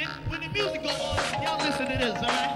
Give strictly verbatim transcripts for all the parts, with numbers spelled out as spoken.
when the music go on, y'all listen to this, alright?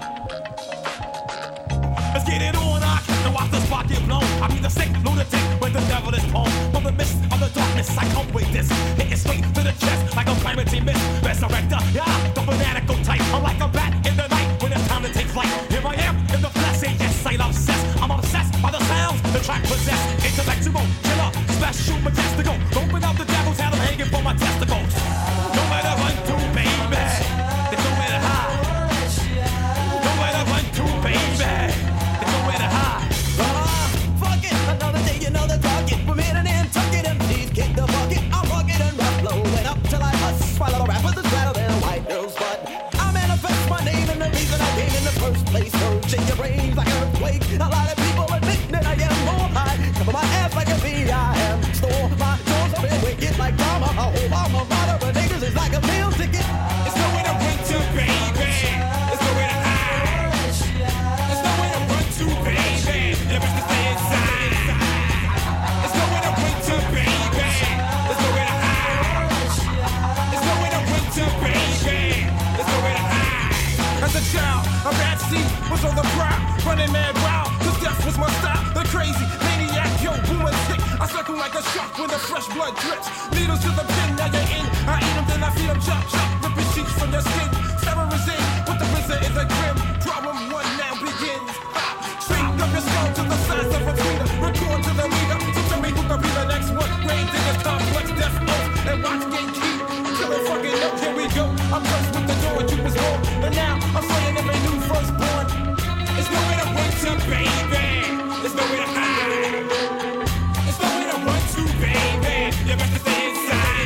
Let's get it on, I can't watch the spot get blown. I be the sick lunatic when the devil is home. From the mist of the darkness, I come with this. Hitting straight to the chest like a calamity mist. Resurrector, yeah, the fanatical type. I'm like a bat in the night when it's time to take flight. Here I am in the flesh, and yes, I'm obsessed. I'm obsessed by the sounds the track possess. Intellectual, killer, special, majestical. Open up the devil's head, I'm hanging for my testicles. No matter run to, baby. There's nowhere to hide. No matter run to, baby. There's nowhere to hide. Uh, fuck it, another day, you know the target. We're hitting and tucking and please kick the bucket. I'm hugging and rough, blowing up till I bust. While little rappers is better than a white girl's butt. I manifest my name and the reason I came in the first place. Searching your brains like an earthquake. A lot of people admit that I am more high. Cover my ass like a bee, I am. Store my doors up and wicked like drama. A whole bomb of moderate niggas is like a meal ticket. It's nowhere to run to, baby. It's nowhere to hide. It's nowhere to run to, baby. You best to stay inside. It's nowhere to run to, baby. There's nowhere to hide. It's nowhere to run to, baby. There's nowhere to hide. As a child, a bad seed was on the prowl, running mad wild, cause death was my style. The crazy maniac, yo, boomer sick. I circle like a shark when the fresh blood drips. Needles to the pin, now you're in. I eat them, then I feed them, chop, chop, ripping sheets from your skin. Sterilizing, but the RZA is a grim. Problem one now begins. Ha! Straight up your skull to the size of a tweeter. Record to the leader, so tell me who can be the next one. Rain diggers, complex, death notes, and watch get key. Till the fucking note, here we go. I'm first with the door, you was born. And now I'm slaying every new firstborn. It's nowhere to run to, baby. There's nowhere to hide. It's nowhere to run to, baby. You best to stay inside.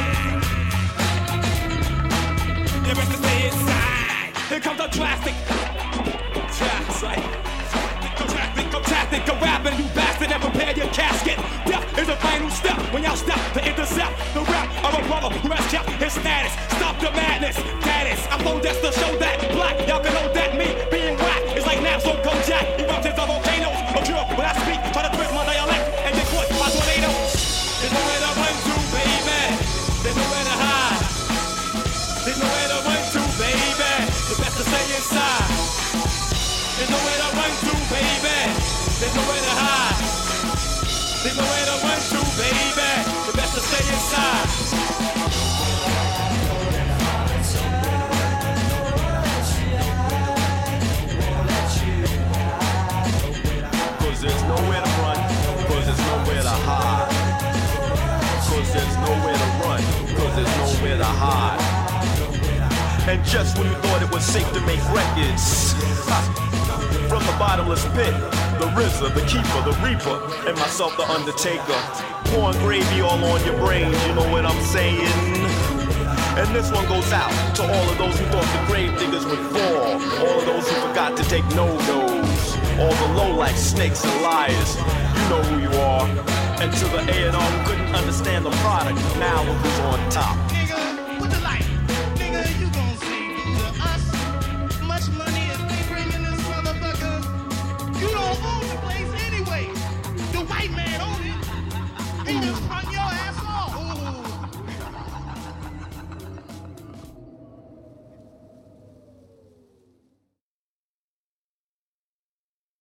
You best to stay inside. Here comes the drastic. Yeah, like, think I'm drastic, I'm drastic, I'm rapping, you bastard, and prepare your casket. Death is the final step when y'all step to intercept the rap of a brother who has kept his status. Stop the madness, that is. I'm on just to show that black, y'all can know that me being whack is like now, so go jack. Eruptions of volcanoes, a drill when I speak, try to twist my dialect and get caught by tornadoes. There's nowhere to run to, baby. There's nowhere to hide. There's nowhere to run to, baby. The best to stay inside. There's nowhere to run to, baby. There's nowhere to hide. There's nowhere to run to, baby. The best to stay inside. Cause there's nowhere to run, cause there's nowhere to hide. Cause there's nowhere to run, cause there's nowhere to hide. And just when you thought it was safe to make records, from the bottomless pit, the R Z A, the keeper, the reaper, and myself, the undertaker. Pouring gravy all on your brains, you know what I'm saying? And this one goes out to all of those who thought the grave diggers would fall, all of those who forgot to take no-nos, all the low-life snakes and liars. You know who you are. And to the A and R who couldn't understand the product, now look who's on top.